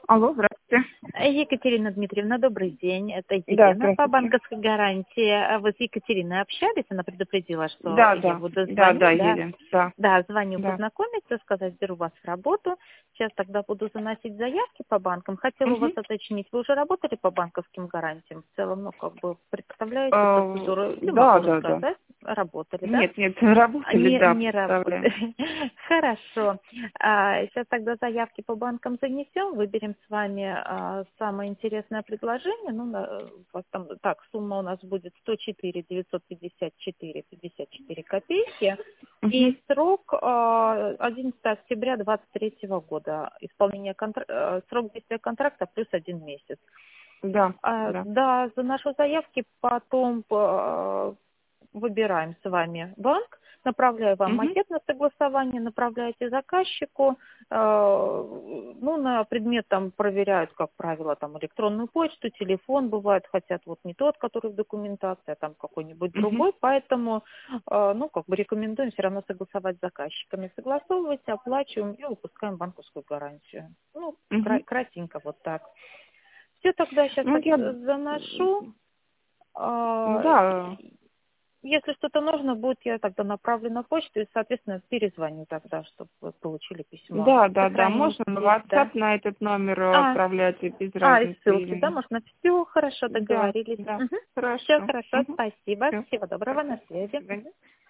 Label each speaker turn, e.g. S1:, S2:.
S1: Алло, здравствуйте.
S2: Екатерина Дмитриевна, добрый день. Это
S1: Да,
S2: Елена по
S1: здравствуйте.
S2: банковской гарантии. Вы с Екатериной общались, она предупредила, что
S1: Да,
S2: я
S1: да,
S2: буду
S1: да,
S2: звонить, да?
S1: Елена, да,
S2: Да, звоню
S1: да.
S2: познакомиться, сказать, беру вас в работу. Сейчас тогда буду заносить заявки по банкам. Хотела у вас
S1: Мгм.
S2: уточнить, вы уже работали по банковским гарантиям? В целом, ну, как бы, представляете процедуру? Или
S1: Да,
S2: могу
S1: да, да.
S2: рассказать? Работали, да?
S1: Нет, нет, работали, да,
S2: Не
S1: представляем.
S2: работали. Хорошо. Сейчас тогда заявки по банкам занесем, выберем с вами самое интересное предложение. Ну, так, сумма у нас будет 104 954 54 копейки.
S1: Угу.
S2: И срок 11 октября 2023 года. Срок действия контракта плюс 1 месяц.
S1: Да, да.
S2: Да, заношу заявки, потом выбираем с вами банк, направляю вам
S1: Угу.
S2: макет на согласование, направляете заказчику, ну, на предмет там проверяют, как правило, там электронную почту, телефон, бывает, хотят вот не тот, который в документации, а там какой-нибудь
S1: Угу.
S2: другой, поэтому, ну, как бы рекомендуем все равно согласовать с заказчиками. Согласовывайте, оплачиваем и выпускаем банковскую гарантию. Ну,
S1: Угу.
S2: кратенько вот так. Все, тогда сейчас
S1: Ну,
S2: так
S1: я,
S2: заношу. А,
S1: да,
S2: Если что-то нужно будет, я тогда направлю на почту и, соответственно, перезвоню тогда, чтобы вы получили письмо.
S1: да, да, да, можно на
S2: Сохраните, да?
S1: WhatsApp на этот номер
S2: А,
S1: отправлять, и без
S2: и
S1: разницы
S2: ссылки, да,
S1: или...
S2: можно? Все, хорошо,
S1: Да,
S2: договорились.
S1: да,
S2: Все
S1: хорошо.
S2: хорошо,
S1: Угу.
S2: спасибо.
S1: Все,
S2: Всего доброго, на
S1: спасибо, до
S2: связи.
S1: свидания.